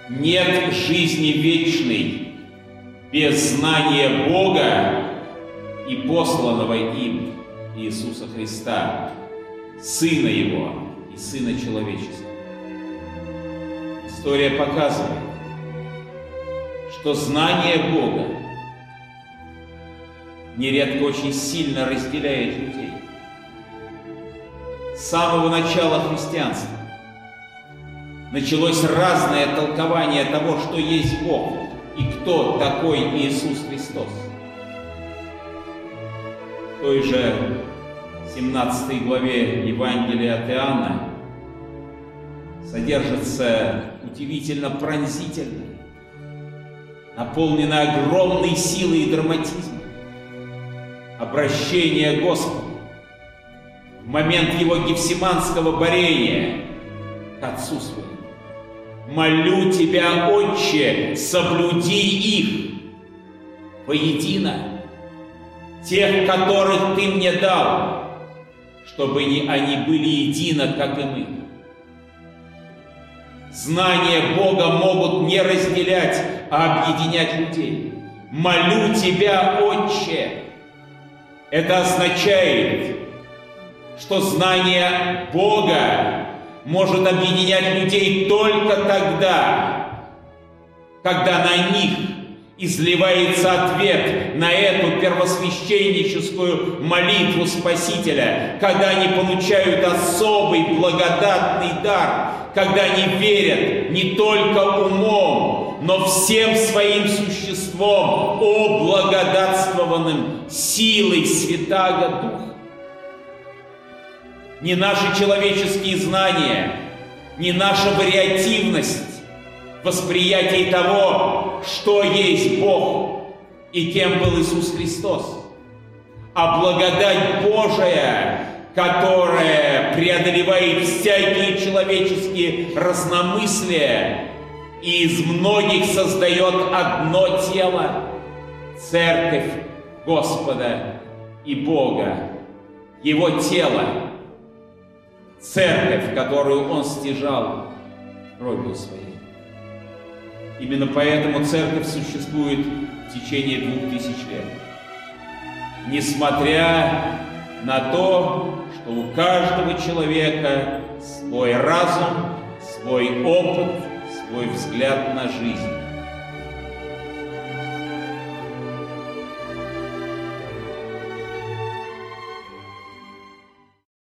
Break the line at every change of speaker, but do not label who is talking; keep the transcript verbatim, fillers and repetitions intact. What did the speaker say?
Нет жизни вечной без знания Бога и посланного им Иисуса Христа, Сына Его и Сына Человеческого. История показывает, что знание Бога нередко очень сильно разделяет людей. С самого начала христианства началось разное толкование того, что есть Бог и кто такой Иисус Христос. В той же семнадцатой главе Евангелия от Иоанна содержится удивительно пронзительный, наполненный огромной силой и драматизмом обращение Господа в момент Его гефсиманского борения к Отцу Своему. «Молю Тебя, Отче, соблюди их воедино, тех, которых Ты мне дал, чтобы они были едино, как и мы». Знания Бога могут не разделять, а объединять людей. «Молю Тебя, Отче». Это означает, что знание Бога может объединять людей только тогда, когда на них изливается ответ на эту первосвященническую молитву Спасителя, когда они получают особый благодатный дар, когда они верят не только умом, но всем своим существом о благодатствованным силой Святаго Духа. Ни наши человеческие знания, ни наша вариативность в восприятии того, что есть Бог и кем был Иисус Христос, а благодать Божия, которая преодолевает всякие человеческие разномыслия и из многих создает одно тело – Церковь Господа и Бога, Его тело, Церковь, которую Он стяжал кровью Своей. Именно поэтому Церковь существует в течение двух тысяч лет. Несмотря на то, что у каждого человека свой разум, свой опыт, свой взгляд на жизнь.